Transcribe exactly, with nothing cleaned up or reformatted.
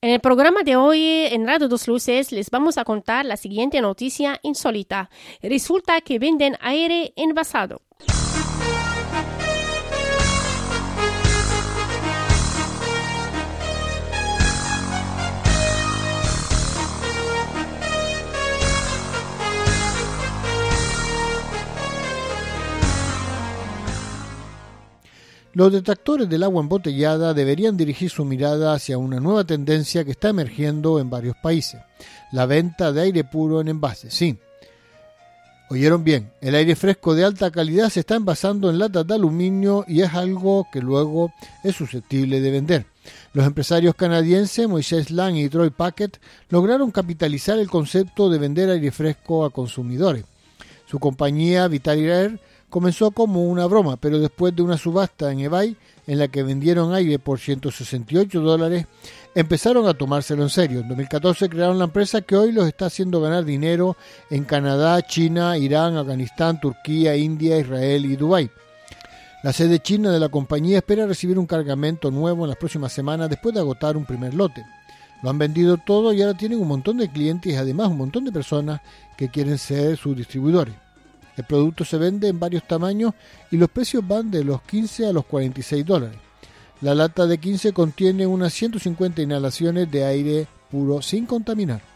En el programa de hoy en Radio Dos Luces les vamos a contar la siguiente noticia insólita. Resulta que venden aire envasado. Los detractores del agua embotellada deberían dirigir su mirada hacia una nueva tendencia que está emergiendo en varios países: la venta de aire puro en envases. Sí, oyeron bien, el aire fresco de alta calidad se está envasando en latas de aluminio y es algo que luego es susceptible de vender. Los empresarios canadienses Moisés Lang y Troy Packett lograron capitalizar el concepto de vender aire fresco a consumidores. Su compañía Vitali Air comenzó como una broma, pero después de una subasta en eBay en la que vendieron aire por ciento sesenta y ocho dólares, empezaron a tomárselo en serio. En dos mil catorce crearon la empresa que hoy los está haciendo ganar dinero en Canadá, China, Irán, Afganistán, Turquía, India, Israel y Dubái. La sede china de la compañía espera recibir un cargamento nuevo en las próximas semanas después de agotar un primer lote. Lo han vendido todo y ahora tienen un montón de clientes y además un montón de personas que quieren ser sus distribuidores. El producto se vende en varios tamaños y los precios van de los quince a los cuarenta y seis dólares. La lata de quince contiene unas ciento cincuenta inhalaciones de aire puro sin contaminar.